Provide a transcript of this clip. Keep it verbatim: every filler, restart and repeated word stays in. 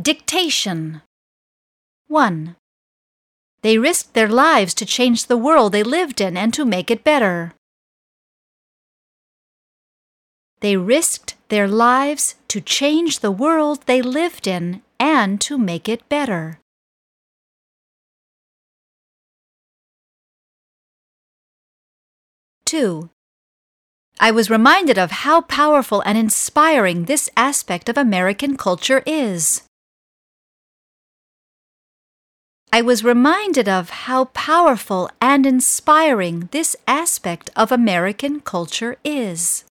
Dictation. one. They risked their lives to change the world they lived in and to make it better. They risked their lives to change the world they lived in and to make it better. two. I was reminded of how powerful and inspiring this aspect of American culture is. I was reminded of how powerful and inspiring this aspect of American culture is.